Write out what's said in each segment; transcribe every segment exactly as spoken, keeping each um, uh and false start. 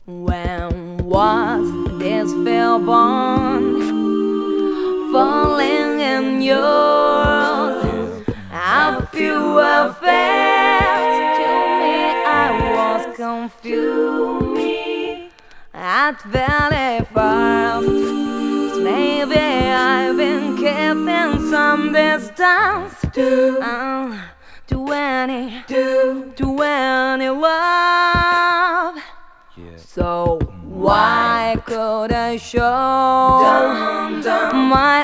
When was this feel born? Falling in yours, I feel a fast. To me, I was confused at very first. Maybe I've been keeping some distance to, uh, to any, to, to any love. So why could I show dun, dun. my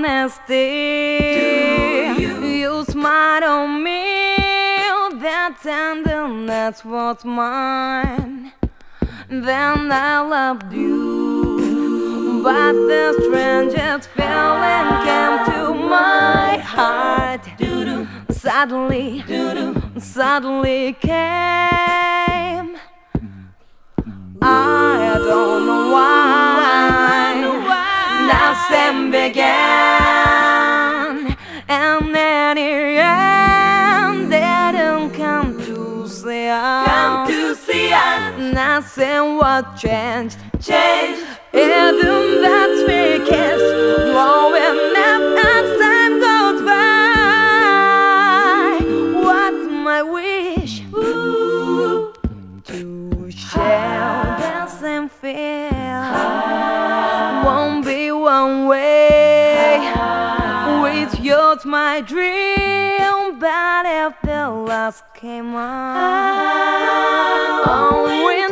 honesty? You. you smiled on me, that tenderness was mine. Then I loved you, but the strangest feeling came to my heart. Suddenly, suddenly came. I don't know why nothing began, and then the end didn't come to see us. Come to see us. Nothing was changed, changed. Even that sweet kiss, growing up as time goes by. What's my wish? Ooh, to share the same feel. Won't be one way. With yours, my dream. But if the last came on, oh,